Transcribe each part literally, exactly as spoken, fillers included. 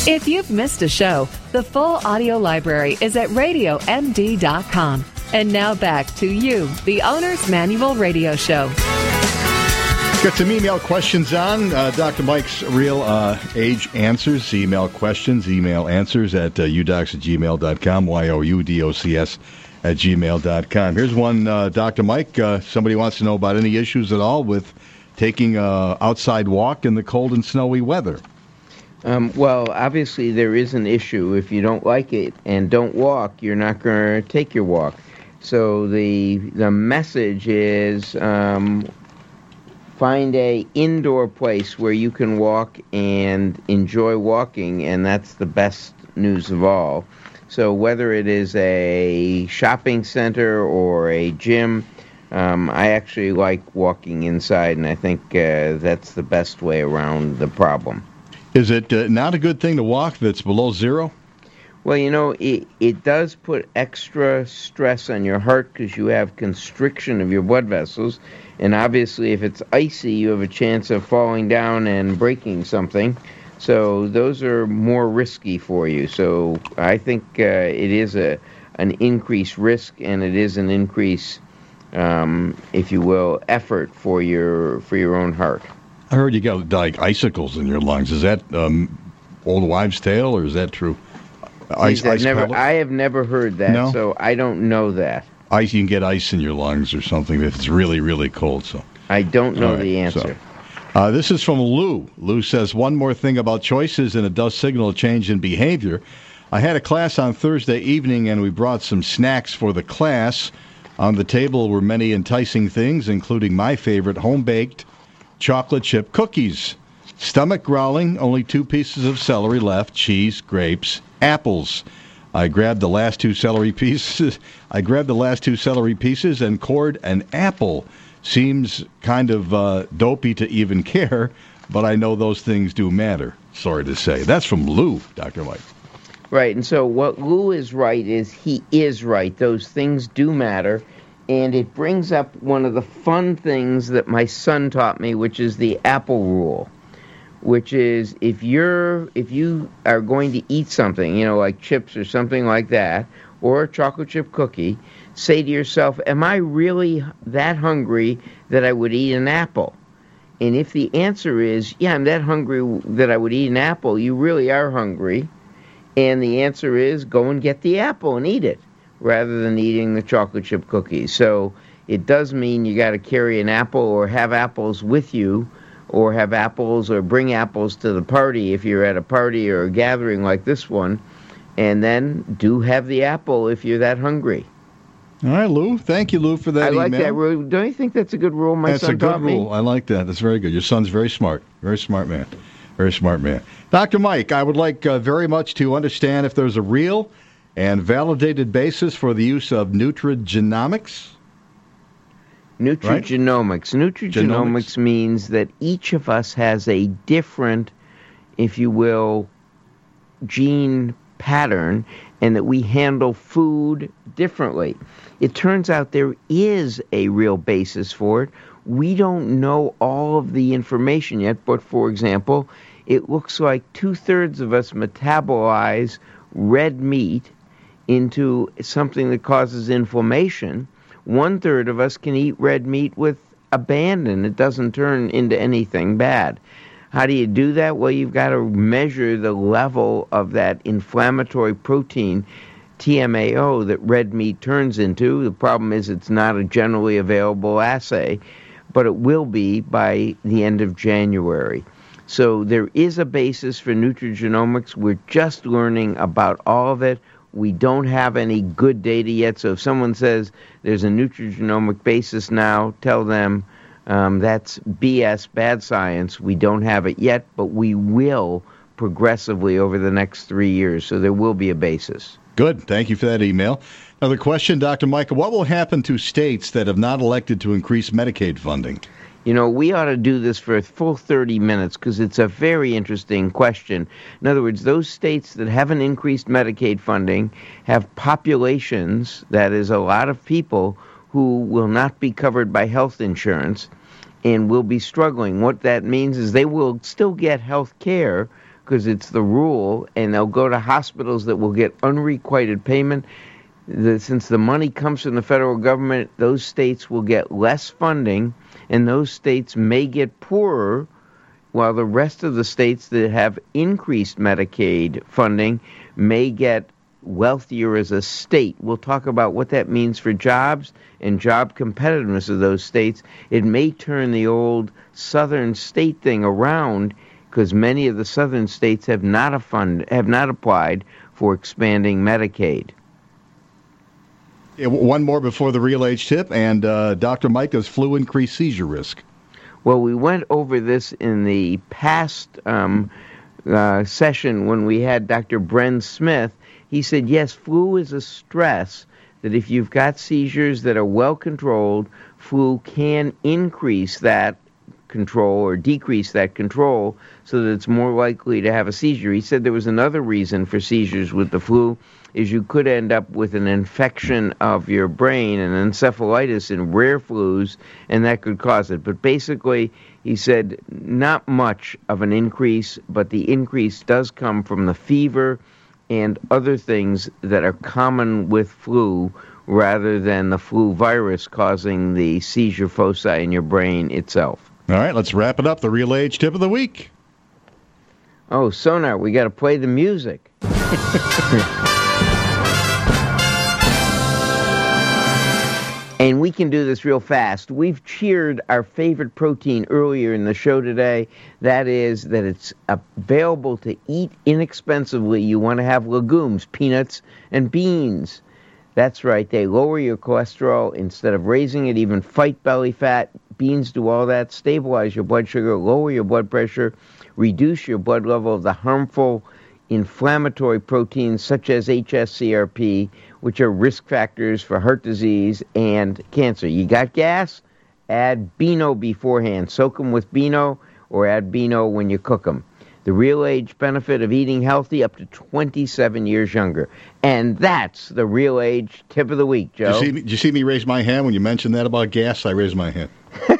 If you've missed a show, the full audio library is at radio m d dot com. And now back to you, the Owner's Manual Radio Show. Got some email questions on. Uh, Doctor Mike's Real uh, Age Answers. Email questions, email answers at uh, udocs at gmail dot com, Y O U D O C S at gmail dot com. Here's one, uh, Doctor Mike. Uh, somebody wants to know about any issues at all with taking an outside walk in the cold and snowy weather. Um, well, obviously there is an issue. If you don't like it and don't walk, you're not going to take your walk. So the the message is um, find a indoor place where you can walk and enjoy walking, and that's the best news of all. So whether it is a shopping center or a gym, um, I actually like walking inside, and I think uh, that's the best way around the problem. Is it uh, not a good thing to walk that's below zero? Well, you know, it, it does put extra stress on your heart because you have constriction of your blood vessels. And obviously, if it's icy, you have a chance of falling down and breaking something. So those are more risky for you. So I think uh, it is a an increased risk, and it is an increase, um, if you will, effort for your for your own heart. I heard you got like icicles in your lungs. Is that um, old wives' tale, or is that true? Ice, Please, I've ice never, pellets? I have never heard that, No? so I don't know that. Ice, you can get ice in your lungs or something if it's really, really cold. So I don't know All right, the answer. so, uh, this is from Lou. Lou says, one more thing about choices, and it does signal a change in behavior. I had a class on Thursday evening, and we brought some snacks for the class. On the table were many enticing things, including my favorite, home-baked chocolate chip cookies. Stomach growling, only two pieces of celery left, cheese, grapes, apples. I grabbed the last two celery pieces. I grabbed the last two celery pieces and cored an apple. Seems kind of uh, dopey to even care, but I know those things do matter. Sorry to say. That's from Lou, Doctor Mike. Right, and so what Lou is right is he is right. Those things do matter, and it brings up one of the fun things that my son taught me, which is the apple rule. Which is if you're if you are going to eat something, you know, like chips or something like that, or a chocolate chip cookie, say to yourself, am I really that hungry that I would eat an apple? And if the answer is, yeah, I'm that hungry that I would eat an apple, you really are hungry. And the answer is, go and get the apple and eat it, rather than eating the chocolate chip cookies. So it does mean you got to carry an apple or have apples with you, or have apples or bring apples to the party if you're at a party or a gathering like this one, and then do have the apple if you're that hungry. All right, Lou. Thank you, Lou, for that I like email. that rule. Don't you think that's a good rule my that's son a good taught me? rule. I like that. That's very good. Your son's very smart. Very smart man. Very smart man. Doctor Mike, I would like uh, very much to understand if there's a real and validated basis for the use of nutrigenomics. Nutrigenomics. Right? Nutrigenomics Genomics. means that each of us has a different, if you will, gene pattern, and that we handle food differently. It turns out there is a real basis for it. We don't know all of the information yet, but for example, it looks like two-thirds of us metabolize red meat into something that causes inflammation. One-third of us can eat red meat with abandon. It doesn't turn into anything bad. How do you do that? Well, you've got to measure the level of that inflammatory protein, T M A O, that red meat turns into. The problem is it's not a generally available assay, but it will be by the end of January. So there is a basis for nutrigenomics. We're just learning about all of it. We don't have any good data yet, so if someone says there's a nutrigenomic basis now, tell them um, that's B S, bad science. We don't have it yet, but we will progressively over the next three years, so there will be a basis. Good. Thank you for that email. Another question, Doctor Michael. What will happen to states that have not elected to increase Medicaid funding? You know, we ought to do this for a full thirty minutes because it's a very interesting question. In other words, those states that haven't increased Medicaid funding have populations, that is a lot of people, who will not be covered by health insurance and will be struggling. What that means is they will still get health care, because it's the rule, and they'll go to hospitals that will get unrequited payment. The, since the money comes from the federal government, those states will get less funding, and those states may get poorer, while the rest of the states that have increased Medicaid funding may get wealthier as a state. We'll talk about what that means for jobs and job competitiveness of those states. It may turn the old southern state thing around, because many of the southern states have not a fund, have not applied for expanding Medicaid. Yeah, one more before the real age tip, and uh, Doctor Mike, does flu increase seizure risk? Well, we went over this in the past um, uh, session when we had Doctor Bren Smith. He said, yes, flu is a stress, that if you've got seizures that are well controlled, flu can increase that control or decrease that control so that it's more likely to have a seizure. He said there was another reason for seizures with the flu, is you could end up with an infection of your brain, an encephalitis in rare flus, and that could cause it. But basically, he said not much of an increase, but the increase does come from the fever and other things that are common with flu rather than the flu virus causing the seizure foci in your brain itself. All right, let's wrap it up. The real age tip of the week. Oh, Sonar, we got to play the music. And we can do this real fast. We've cheered our favorite protein earlier in the show today. That is that it's available to eat inexpensively. You want to have legumes, peanuts, and beans. That's right. They lower your cholesterol instead of raising it, even fight belly fat. Beans do all that, stabilize your blood sugar, lower your blood pressure, reduce your blood level of the harmful inflammatory proteins such as H S C R P, which are risk factors for heart disease and cancer. You got gas? Add Beano beforehand. Soak them with Beano or add Beano when you cook them. The real age benefit of eating healthy, up to twenty-seven years younger. And that's the real age tip of the week, Joe. Did you see me, did you see me raise my hand when you mentioned that about gas? I raised my hand.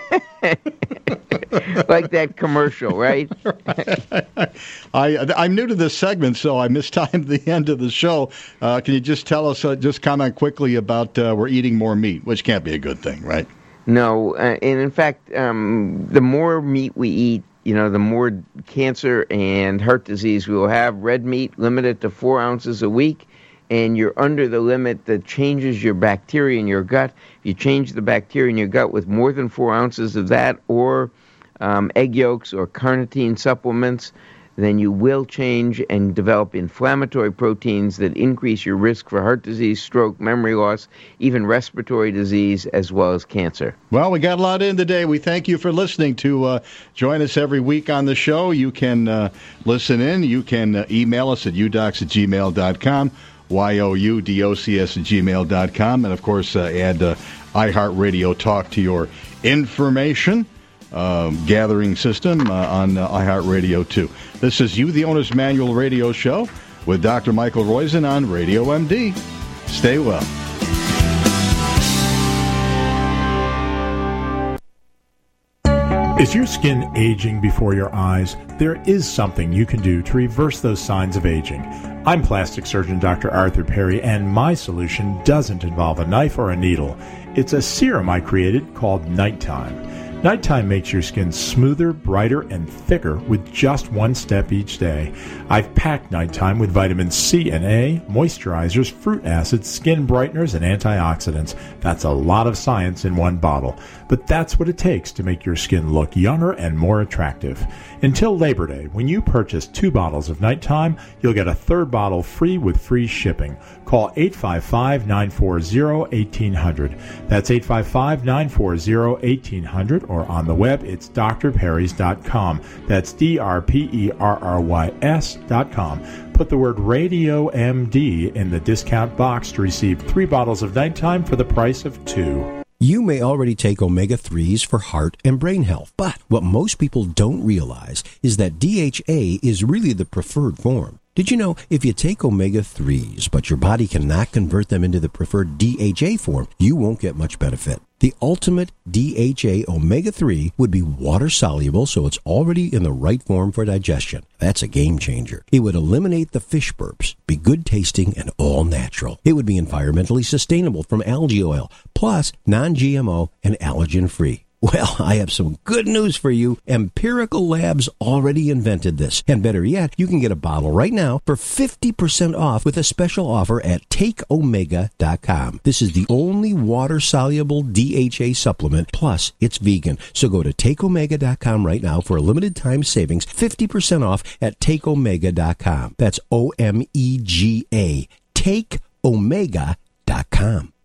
Like that commercial, right? I, I'm new to this segment, so I mistimed the end of the show. Uh, can you just tell us, uh, just comment quickly about uh, we're eating more meat, which can't be a good thing, right? No, uh, and in fact, um, the more meat we eat, you know, the more cancer and heart disease we will have. Red meat limited to four ounces a week, and you're under the limit that changes your bacteria in your gut. If you change the bacteria in your gut with more than four ounces of that, or um, egg yolks or carnitine supplements, then you will change and develop inflammatory proteins that increase your risk for heart disease, stroke, memory loss, even respiratory disease, as well as cancer. Well, we got a lot in today. We thank you for listening to uh, join us every week on the show. You can uh, listen in. You can uh, email us at u docs at gmail dot com, Y O U D O C S at gmail dot com, and, of course, uh, add uh, iHeartRadio Talk to your information Um, gathering system uh, on uh, iHeartRadio, too. This is You, the Owner's Manual radio show with Doctor Michael Roizen on Radio M D. Stay well. Is your skin aging before your eyes? There is something you can do to reverse those signs of aging. I'm plastic surgeon Doctor Arthur Perry, and my solution doesn't involve a knife or a needle. It's a serum I created called Nighttime. Nighttime makes your skin smoother, brighter, and thicker with just one step each day. I've packed Nighttime with vitamin C and A, moisturizers, fruit acids, skin brighteners, and antioxidants. That's a lot of science in one bottle. But that's what it takes to make your skin look younger and more attractive. Until Labor Day, when you purchase two bottles of Nighttime, you'll get a third bottle free with free shipping. Call eight five five, nine four zero, one eight zero zero. That's eight five five, nine four zero, one eight zero zero, or on the web, it's d r perrys dot com. That's D R P E R R Y S dot com. Put the word Radio M D in the discount box to receive three bottles of Nighttime for the price of two. You may already take omega threes for heart and brain health, but what most people don't realize is that D H A is really the preferred form. Did you know if you take omega threes, but your body cannot convert them into the preferred D H A form, you won't get much benefit? The ultimate D H A omega three would be water soluble, so it's already in the right form for digestion. That's a game changer. It would eliminate the fish burps, be good tasting and all natural. It would be environmentally sustainable from algae oil, plus non-G M O and allergen free. Well, I have some good news for you. Empirical Labs already invented this. And better yet, you can get a bottle right now for fifty percent off with a special offer at take omega dot com. This is the only water-soluble D H A supplement, plus it's vegan. So go to take omega dot com right now for a limited time savings, fifty percent off at take omega dot com. That's O M E G A, take omega dot com.